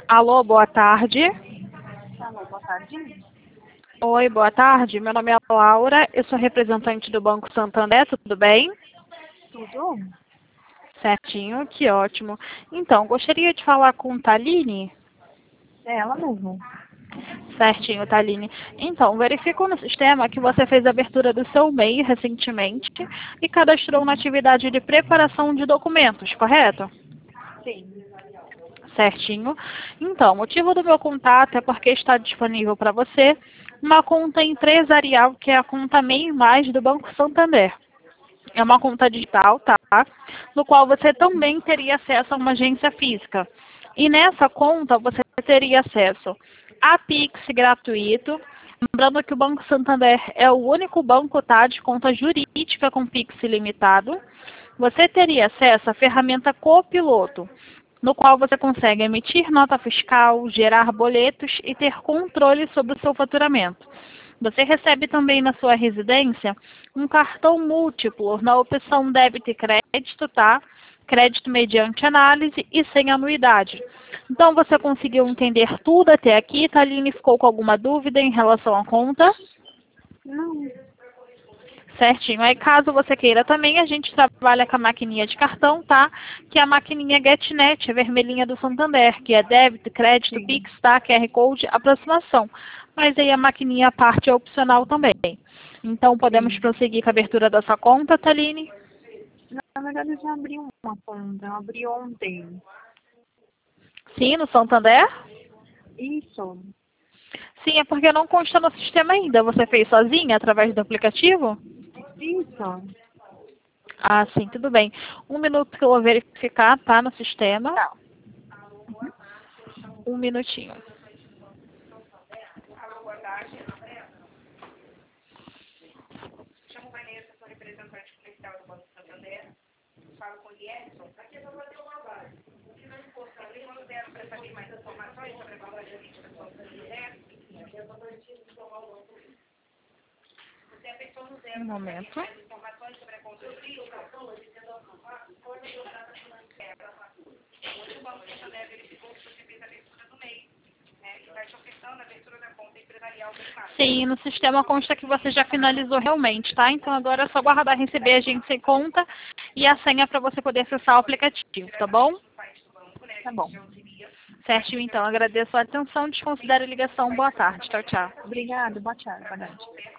Alô, boa tarde. Alô, boa tarde. Oi, boa tarde. Meu nome é Laura, eu sou representante do Banco Santander, tudo bem? Tudo? Certinho, que ótimo. Então, gostaria de falar com Taline. É ela mesmo. Certinho, Taline. Então, verifico no sistema que você fez a abertura do seu MEI recentemente e cadastrou na atividade de preparação de documentos, correto? Sim. Certinho. Então, o motivo do meu contato é porque está disponível para você uma conta empresarial, que é a conta MEI Mais do Banco Santander. É uma conta digital, tá? No qual você também teria acesso a uma agência física. E nessa conta você teria acesso a Pix gratuito. Lembrando que o Banco Santander é o único banco, tá, de conta jurídica com Pix ilimitado. Você teria acesso à ferramenta Copiloto, no qual você consegue emitir nota fiscal, gerar boletos e ter controle sobre o seu faturamento. Você recebe também na sua residência um cartão múltiplo na opção débito e crédito, tá? Crédito mediante análise e sem anuidade. Então, você conseguiu entender tudo até aqui? Taline, ficou com alguma dúvida em relação à conta? Não. Certinho. Aí, caso você queira também, a gente trabalha com a maquininha de cartão, tá? Que é a maquininha GetNet, a vermelhinha do Santander, que é débito, crédito, Sim. Pix, tá? QR Code, aproximação. Mas aí a maquininha à parte é opcional também. Então, podemos Sim. prosseguir com a abertura da sua conta, Taline? Na verdade, eu já abri uma conta. Eu abri ontem. Sim, no Santander? Isso. Sim, é porque não consta no sistema ainda. Você fez sozinha, através do aplicativo? Isso. Ah, sim, tudo bem. Um minuto que eu vou verificar, tá? No sistema. Tá. Um minutinho. Um momento. Sim, no sistema consta que você já finalizou realmente, tá? Então agora é só guardar, receber a gente sem conta e a senha para você poder acessar o aplicativo, tá bom? Tá bom. Certinho, então. Agradeço a atenção. Desconsidere a ligação. Boa tarde. Tchau, tchau. Obrigada. Boa tarde. Boa tarde.